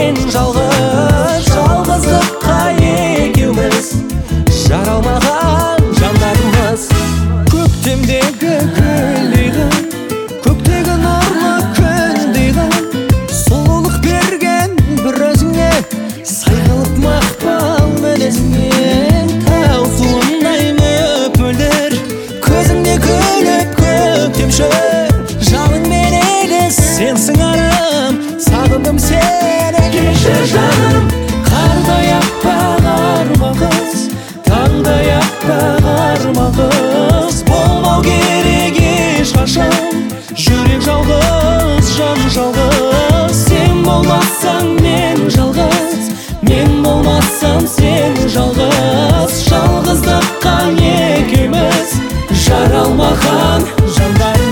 мен жалғыз, жалғыздыққа екеуміз жаралмаған жандармыз. Көктемдегі гүлдейді, көктегі нұрлы күндейді, сұлулық берген бір өзіңе, сай қылып мақпал мінезіңе. Тау суындай мөпөлдер көзіңде күліп көктемші, жалынмен егіз сенсің арым, сағындым сені кешір жаным. Қардай аппақ арман қыз, таңдай аппақ арман қыз, болмау керек ешқашан жүрек жалғыз, жан жалғыз. Сен болмасаң мен жалғыз, мен болмасам сен жалғыз, жалғыздыққа екеуміз жаралмаған жандармыз.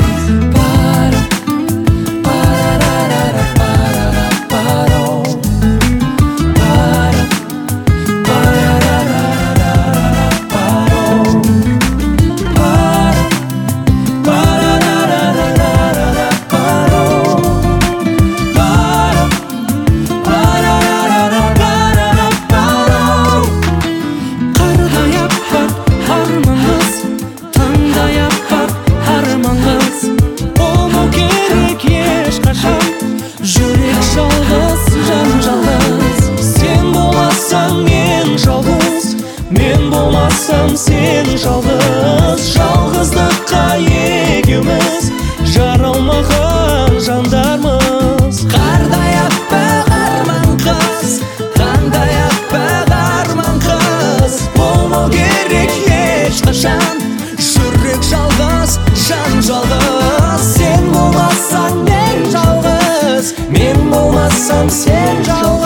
Жүрек жалғыз, жан жалғыз. Сен болмасаң мен жалғыз, мен болмасам сен жалғыз, жалғыздыққа екеуміз жаралмаған жандармыз. Қардай аппақ арман қыз, таңдай аппақ арман қыз, болмау керек ешқашан жүрек жалғыз, жан жалғыз. Сен болмасаң мен жалғыз, мен болмасам сен жалғыз.